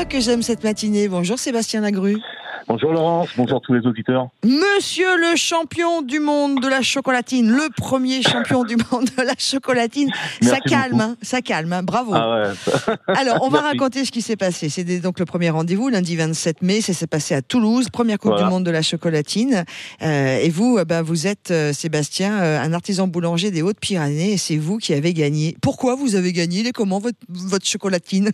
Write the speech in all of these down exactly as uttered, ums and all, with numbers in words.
ça que j'aime cette matinée. Bonjour Sébastien Lagrue. Bonjour Laurence, bonjour tous les auditeurs. Monsieur le champion du monde de la chocolatine, le premier champion du monde de la chocolatine. Merci ça calme, beaucoup. hein, ça calme, hein, bravo. Ah ouais. Alors, on va Merci. raconter ce qui s'est passé. C'était donc le premier rendez-vous, lundi vingt-sept mai, ça s'est passé à Toulouse, première Coupe Voilà. du monde de la chocolatine. Euh, et vous, euh, bah, vous êtes, euh, Sébastien, euh, un artisan boulanger des Hautes-Pyrénées, et c'est vous qui avez gagné. Pourquoi vous avez gagné? Il est comment votre, votre chocolatine?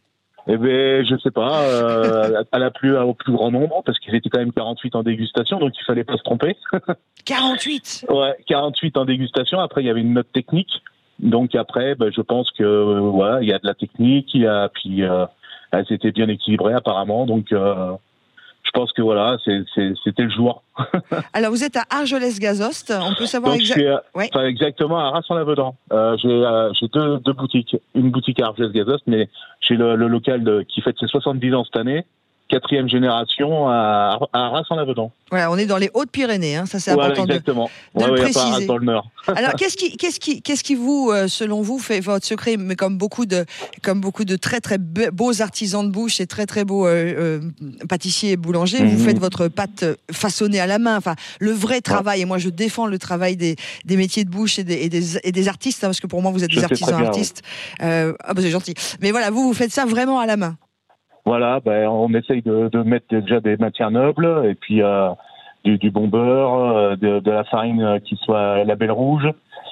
Eh ben, je sais pas, euh, à la plus, au plus grand nombre, parce qu'ils étaient quand même quarante-huit en dégustation, donc il fallait pas se tromper. quarante-huit. Ouais, quarante-huit en dégustation. Après, il y avait une note technique. Donc après, ben, je pense que euh, voilà, il y a de la technique, il y a puis euh, elles étaient bien équilibrées apparemment. Donc euh, je pense que voilà, c'est, c'est, c'était le jour. Alors, vous êtes à Argelès-Gazost. On peut savoir Donc je exactement. suis euh, Ouais. enfin, exactement à Arras-en-Lavedan. Euh, j'ai euh, j'ai deux, deux boutiques, une boutique à Argelès-Gazost, mais j'ai le, le local de, qui fête ses soixante-dix ans cette année, quatrième génération à, à Arras-en-Lavedan. Voilà, on est dans les Hautes-Pyrénées, hein, ça c'est Voilà, important de, exactement. de ouais, le ouais, à pas Arras préciser. dans le Nord. Alors, qu'est-ce qui, qu'est-ce qui, qu'est-ce qui vous, euh, selon vous, fait votre secret? Mais comme beaucoup de, comme beaucoup de très très be- beaux artisans de bouche et très très beaux euh, euh, pâtissiers et boulangers, Mhm. vous faites votre pâte façonnée à la main. Enfin, le vrai travail. Et moi, je défends le travail des, des métiers de bouche et des, et des, et des artistes, hein, parce que pour moi, vous êtes Je des sais très artisans bien, artistes. Euh, ah, bah, c'est gentil. Mais voilà, vous, vous faites ça vraiment à la main. Voilà, ben, on essaye de, de mettre déjà des matières nobles et puis euh, du, du bon beurre, euh, de, de la farine qui soit label rouge.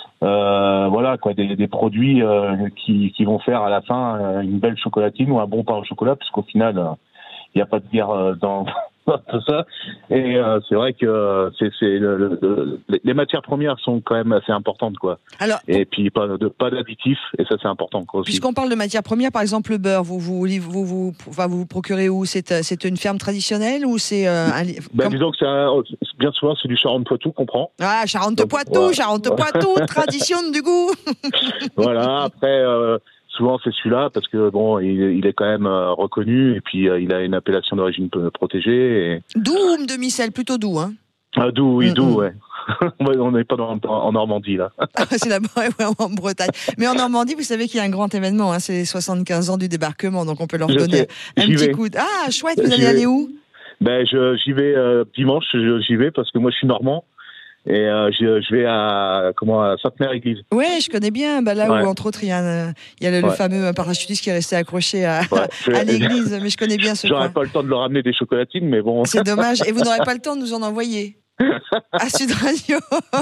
Euh, voilà quoi, des, des produits euh, qui, qui vont faire à la fin euh, une belle chocolatine ou un bon pain au chocolat, puisqu'au final, il euh, n'y a pas de guerre euh, dans tout ça. Et euh, c'est vrai que euh, c'est, c'est le, le, le, les matières premières sont quand même assez importantes, quoi. Alors, Et puis pas de pas d'additifs, et ça c'est important, quoi, aussi. puisqu'on parle de matières premières, par exemple le beurre, vous vous vous vous, enfin, vous, vous procurez où? C'est euh, c'est une ferme traditionnelle ou c'est euh, un li- Ben, comme- disons que c'est un- bien souvent c'est du Charente-Poitou qu'on prend. Ah, Charente-Poitou, Ouais. Charente-Poitou, tradition du goût. Voilà. Après, euh, souvent c'est celui-là parce que bon, il, il est quand même euh, reconnu et puis euh, il a une appellation d'origine p- protégée. Et... Doux ou demi-sel, plutôt doux, hein. Ah, doux, oui, Mm, doux, mm. ouais. Ouais, on n'est pas dans, en Normandie là. C'est là-bas, ouais, en Bretagne. Mais en Normandie, vous savez qu'il y a un grand événement, hein, c'est les soixante-quinze ans du débarquement, donc on peut leur Je donner sais. un J'y petit vais. coup. De... Ah, chouette, vous J'y allez vais. aller où? Ben, je, j'y vais euh, dimanche. Je, j'y vais parce que moi je suis normand et euh, je, je vais à comment à Sainte-Mère-Église. Ouais, je connais bien. Bah, là Ouais. où, entre autres, il y a, un- il y a le, le Ouais. fameux parachutiste qui est resté accroché à, Ouais. Je- à l'église, mais je connais bien ce J'aurais coin. pas le temps de leur ramener des chocolatines, mais bon. C'est dommage. Et vous n'aurez pas le temps de nous en envoyer à Sud Radio.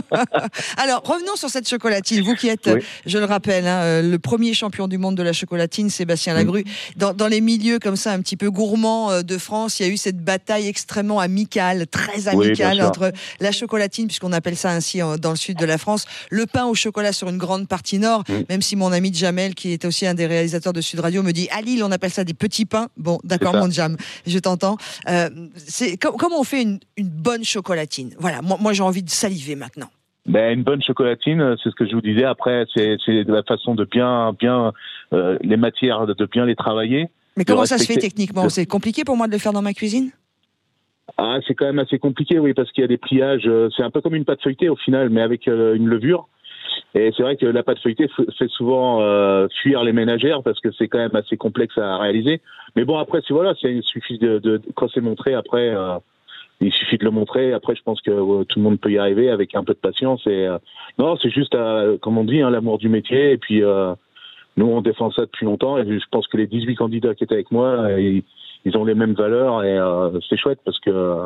Alors, revenons sur cette chocolatine. Vous qui êtes, Oui. je le rappelle, hein, euh, le premier champion du monde de la chocolatine, Sébastien Lagrue. Dans, dans les milieux comme ça, un petit peu gourmands euh, de France, il y a eu cette bataille extrêmement amicale, très Oui, amicale bien sûr. entre la chocolatine, puisqu'on appelle ça ainsi en- dans le sud de la France, le pain au chocolat sur une grande partie nord, Mm. même si mon ami Jamel, qui est aussi un des réalisateurs de Sud Radio, me dit à Lille, on appelle ça des petits pains. Bon, d'accord, C'est ça. mon Jam, je t'entends. Euh, c'est, com- comment on fait une, une bonne chocolatine? Voilà, moi, moi j'ai envie de saliver maintenant. Ben, une bonne chocolatine, c'est ce que je vous disais. Après, c'est, c'est de la façon de bien, bien euh, les matières, de bien les travailler. Mais De comment ça se fait respecter- techniquement? de- C'est compliqué pour moi de le faire dans ma cuisine? Ah, c'est quand même assez compliqué, oui, parce qu'il y a des pliages. euh, C'est un peu comme une pâte feuilletée au final, mais avec euh, une levure. Et c'est vrai que la pâte feuilletée f- fait souvent euh, fuir les ménagères parce que c'est quand même assez complexe à réaliser. Mais bon, après, c'est voilà, c'est, il suffit de, de quand c'est montré, après, euh, il suffit de le montrer. Après, je pense que euh, tout le monde peut y arriver avec un peu de patience. Et euh, non, c'est juste, euh, comme on dit, hein, l'amour du métier. Et puis, euh, nous, on défend ça depuis longtemps. Et je pense que les dix-huit candidats qui étaient avec moi, euh, ils, ils ont les mêmes valeurs. Et euh, c'est chouette parce que euh,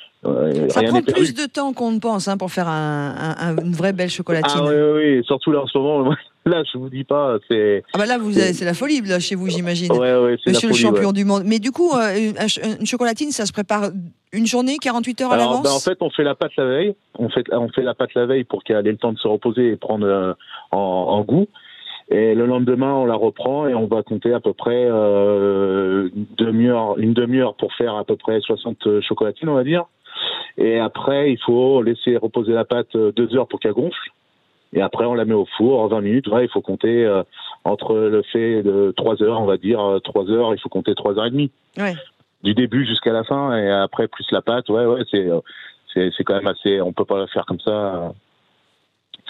Ça rien prend n'est perdu. plus de temps qu'on ne pense hein, pour faire un, un- un- une vraie belle chocolatine. Ah oui, oui, oui, surtout là en ce moment. Là, je vous dis pas, c'est. Ah bah là, vous avez- c'est la folie là, chez vous, j'imagine. Ouais, ouais, c'est Monsieur la le folie, champion ouais. du monde. Mais du coup, euh, une, une chocolatine, ça se prépare une journée, quarante-huit heures à Alors, l'avance? ben, en fait, on fait la pâte la veille. On fait, on fait la pâte la veille pour qu'elle ait le temps de se reposer et prendre euh, en, en goût. Et le lendemain, on la reprend et on va compter à peu près euh, une demi-heure, une demi-heure pour faire à peu près soixante chocolatines, on va dire. Et après, il faut laisser reposer la pâte deux heures pour qu'elle gonfle. Et après, on la met au four, vingt minutes. Ouais, il faut compter euh, entre le fait de trois heures, on va dire, euh, trois heures, il faut compter trois heures et demie. Ouais. Du début jusqu'à la fin, et après, plus la pâte, ouais, ouais, c'est, euh, c'est, c'est quand même assez, on peut pas la faire comme ça. euh,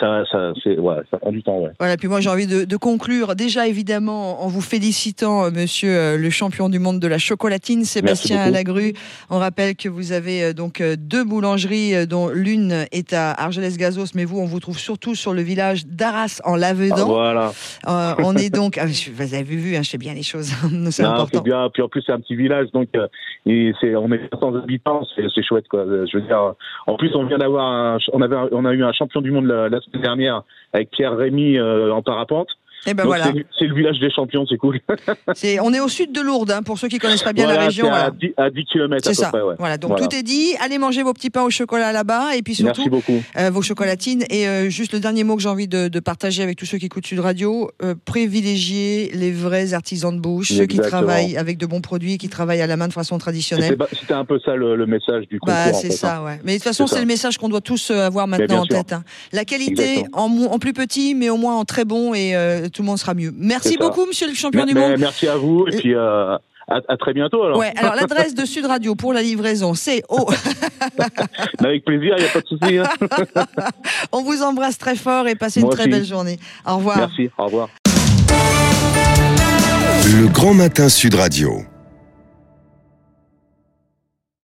ça, ça, c'est, ouais, ça prend du temps, ouais. Voilà, puis moi j'ai envie de, de conclure, déjà évidemment en vous félicitant, monsieur euh, le champion du monde de la chocolatine, Sébastien Lagru. On rappelle que vous avez euh, donc euh, deux boulangeries, euh, dont l'une est à Argelès-Gazos, mais vous, on vous trouve surtout sur le village d'Arras en Lavedan. Ah, voilà. Euh, on est donc, ah, vous avez vu, hein, je sais bien les choses, c'est non, important. C'est bien, puis en plus c'est un petit village, donc euh, et c'est, on est quatre cents habitants, c'est, c'est chouette, quoi. Je veux dire, en plus on vient d'avoir, un, on avait, on a eu un champion du monde la, la semaine dernière avec Pierre Rémy euh, en parapente. Et ben donc voilà. c'est, c'est le village des champions, c'est cool. c'est, on est au sud de Lourdes, hein, pour ceux qui connaissent pas bien voilà, la région. C'est voilà. à, dix, à dix kilomètres. C'est à peu ça. Près, ouais. Voilà, donc voilà. tout est dit. Allez manger vos petits pains au chocolat là-bas, et puis surtout Merci beaucoup. Euh, vos chocolatines. Et euh, juste le dernier mot que j'ai envie de, de partager avec tous ceux qui écoutent Sud Radio, euh, privilégier les vrais artisans de bouche, Exactement. Ceux qui travaillent avec de bons produits, qui travaillent à la main de façon traditionnelle. C'était, c'était un peu ça le, le message du concours. Bah, c'est en fait, ça, hein. ouais. Mais de toute façon, c'est, c'est le message qu'on doit tous avoir maintenant en sûr. tête. Hein. La qualité en, en plus petit, mais au moins en très bon, et euh, tout le monde sera mieux. Merci beaucoup, monsieur le champion mais, du monde. Merci à vous, et puis euh, à, à très bientôt. Alors. Ouais, alors l'adresse de Sud Radio pour la livraison, c'est au. Avec plaisir, il n'y a pas de souci. Hein. On vous embrasse très fort et passez Moi une très aussi. Belle journée. Au revoir. Merci, au revoir. Le Grand Matin Sud Radio.